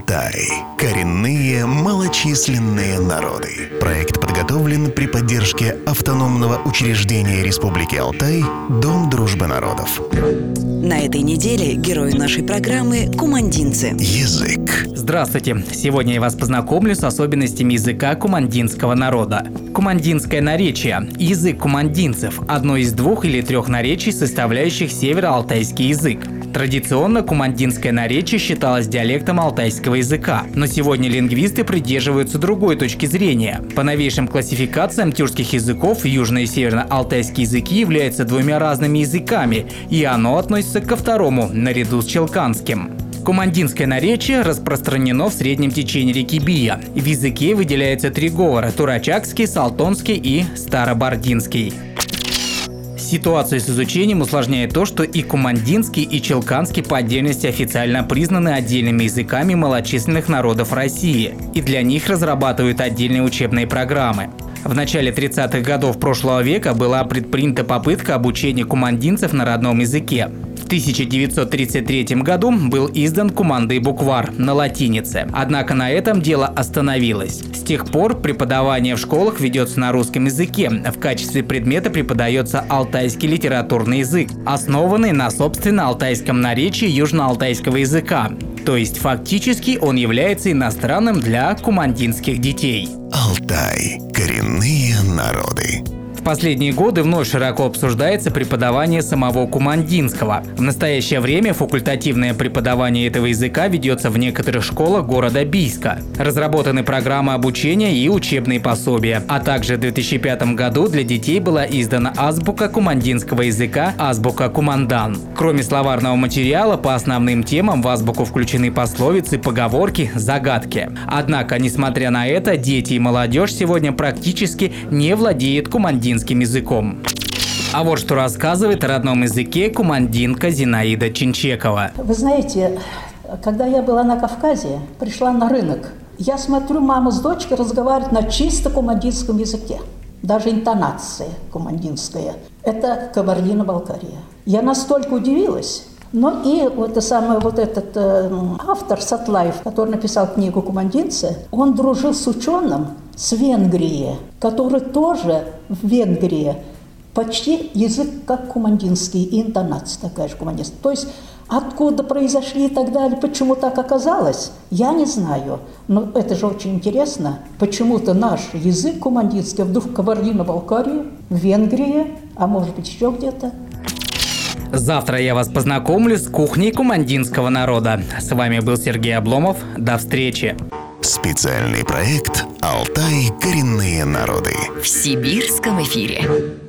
Алтай. Коренные малочисленные народы. Проект подготовлен при поддержке автономного учреждения Республики Алтай «Дом дружбы народов». На этой неделе герой нашей программы – кумандинцы. Язык. Здравствуйте! Сегодня я вас познакомлю с особенностями языка кумандинского народа. Кумандинское наречие – язык кумандинцев, одно из 2 или 3 наречий, составляющих североалтайский язык. Традиционно кумандинское наречие считалось диалектом алтайского языка, но сегодня лингвисты придерживаются другой точки зрения. По новейшим классификациям тюркских языков южно- и северно-алтайские языки являются 2 разными языками, и оно относится ко второму, наряду с челканским. Кумандинское наречие распространено в среднем течении реки Бия. В языке выделяются 3 говора – турачакский, салтонский и старобардинский. Ситуацию с изучением усложняет то, что и кумандинский, и челканский по отдельности официально признаны отдельными языками малочисленных народов России, и для них разрабатывают отдельные учебные программы. В начале 30-х годов прошлого века была предпринята попытка обучения кумандинцев на родном языке. В 1933 году был издан Куманды буквар на латинице, однако на этом дело остановилось. С тех пор преподавание в школах ведется на русском языке. В качестве предмета преподается алтайский литературный язык, основанный на собственно алтайском наречии южноалтайского языка. То есть фактически он является иностранным для кумандинских детей. Алтай. Коренные народы. В последние годы вновь широко обсуждается преподавание самого кумандинского. В настоящее время факультативное преподавание этого языка ведется в некоторых школах города Бийска. Разработаны программы обучения и учебные пособия. А также в 2005 году для детей была издана азбука кумандинского языка «Азбука Кумандан». Кроме словарного материала, по основным темам в азбуку включены пословицы, поговорки, загадки. Однако, несмотря на это, дети и молодежь сегодня практически не владеют кумандинским языком. А вот что рассказывает о родном языке кумандинка Зинаида Чинчекова. Вы знаете, когда я была на Кавказе, пришла на рынок, я смотрю, мама с дочкой разговаривают на чисто кумандинском языке. Даже интонация кумандинская. Это Кабардино-Балкария. Я настолько удивилась. Но и этот автор Сатлаев, который написал книгу «Кумандинцы», он дружил с ученым с Венгрии, который тоже в Венгрии почти язык как кумандинский, и интонация такая же кумандинская. То есть откуда произошли и так далее, почему так оказалось, я не знаю. Но это же очень интересно. Почему-то наш язык кумандинский вдруг в Кабардино-Балкарии, в Венгрии, а может быть еще где-то. Завтра я вас познакомлю с кухней кумандинского народа. С вами был Сергей Обломов. До встречи. Специальный проект «Алтай. Коренные народы». В сибирском эфире.